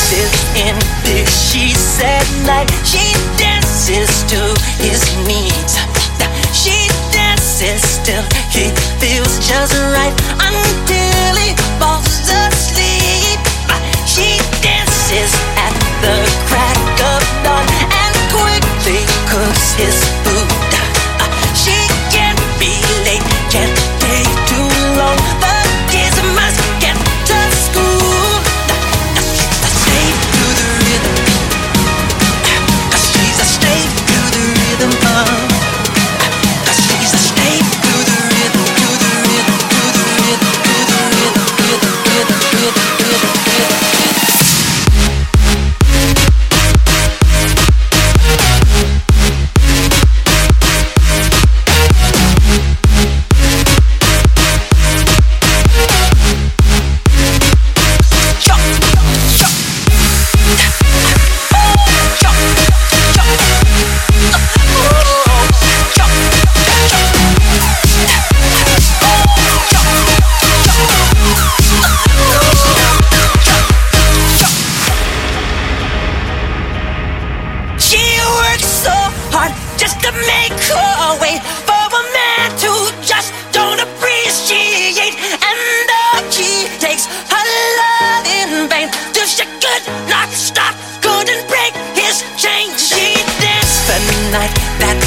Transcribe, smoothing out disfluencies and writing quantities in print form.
dances in bed sheets at night. She dances to his needs. She dances till he feels just right until he falls asleep. She dances at the crack of dawn and quickly cooks his food. She can't be late, can't stay too long. The kids must get to school. She's a slave to the rhythm. She's a slave to the rhythm. She's a slave to the rhythm, to the rhythm, to the rhythm, to the rhythm, rhythm, rhythm, rhythm, rhythm, rhythm. Just to make her way for a man to just don't appreciate, and though she takes her love in vain, till she could not stop, couldn't break his chain. She danced the night that